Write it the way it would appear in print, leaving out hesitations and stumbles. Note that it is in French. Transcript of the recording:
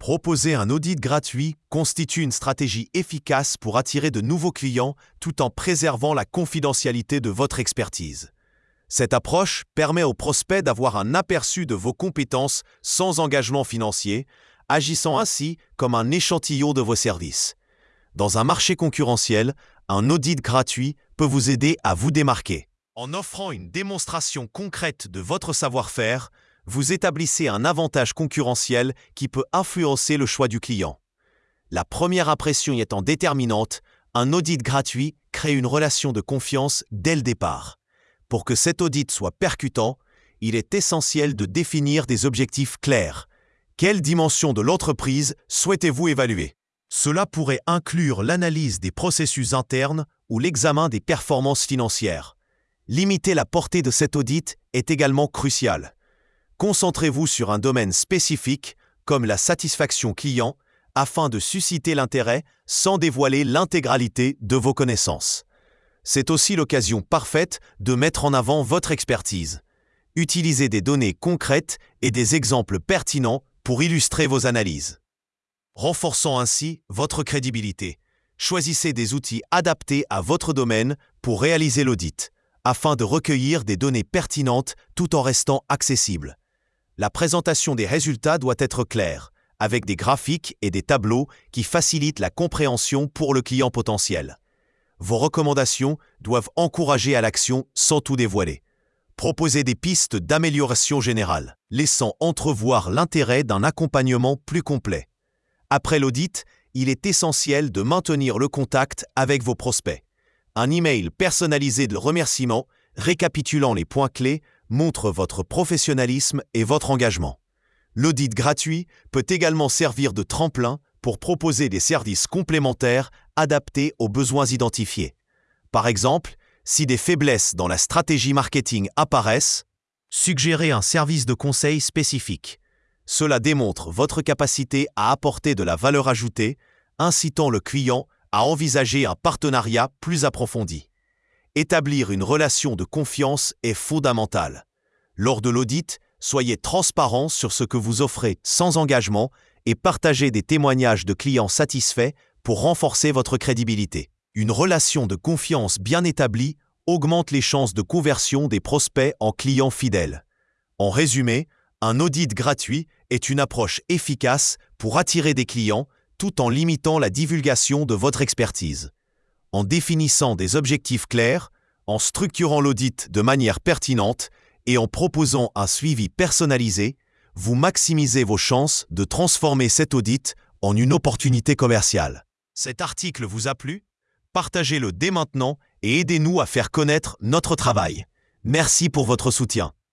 Proposer un audit gratuit constitue une stratégie efficace pour attirer de nouveaux clients tout en préservant la confidentialité de votre expertise. Cette approche permet aux prospects d'avoir un aperçu de vos compétences sans engagement financier, agissant ainsi comme un échantillon de vos services. Dans un marché concurrentiel, un audit gratuit peut vous aider à vous démarquer. En offrant une démonstration concrète de votre savoir-faire, vous établissez un avantage concurrentiel qui peut influencer le choix du client. La première impression y étant déterminante, un audit gratuit crée une relation de confiance dès le départ. Pour que cet audit soit percutant, il est essentiel de définir des objectifs clairs. Quelle dimension de l'entreprise souhaitez-vous évaluer? Cela pourrait inclure l'analyse des processus internes ou l'examen des performances financières. Limiter la portée de cet audit est également crucial. Concentrez-vous sur un domaine spécifique, comme la satisfaction client, afin de susciter l'intérêt sans dévoiler l'intégralité de vos connaissances. C'est aussi l'occasion parfaite de mettre en avant votre expertise. Utilisez des données concrètes et des exemples pertinents pour illustrer vos analyses. Renforçant ainsi votre crédibilité, choisissez des outils adaptés à votre domaine pour réaliser l'audit, afin de recueillir des données pertinentes tout en restant accessible. La présentation des résultats doit être claire, avec des graphiques et des tableaux qui facilitent la compréhension pour le client potentiel. Vos recommandations doivent encourager à l'action sans tout dévoiler. Proposez des pistes d'amélioration générale, laissant entrevoir l'intérêt d'un accompagnement plus complet. Après l'audit, il est essentiel de maintenir le contact avec vos prospects. Un email personnalisé de remerciements, récapitulant les points clés, montre votre professionnalisme et votre engagement. L'audit gratuit peut également servir de tremplin pour proposer des services complémentaires adaptés aux besoins identifiés. Par exemple, si des faiblesses dans la stratégie marketing apparaissent, suggérez un service de conseil spécifique. Cela démontre votre capacité à apporter de la valeur ajoutée, incitant le client à envisager un partenariat plus approfondi. Établir une relation de confiance est fondamental. Lors de l'audit, soyez transparent sur ce que vous offrez sans engagement et partagez des témoignages de clients satisfaits pour renforcer votre crédibilité. Une relation de confiance bien établie augmente les chances de conversion des prospects en clients fidèles. En résumé, un audit gratuit est une approche efficace pour attirer des clients tout en limitant la divulgation de votre expertise. En définissant des objectifs clairs, en structurant l'audit de manière pertinente et en proposant un suivi personnalisé, vous maximisez vos chances de transformer cet audit en une opportunité commerciale. Cet article vous a plu? Partagez-le dès maintenant et aidez-nous à faire connaître notre travail. Merci pour votre soutien.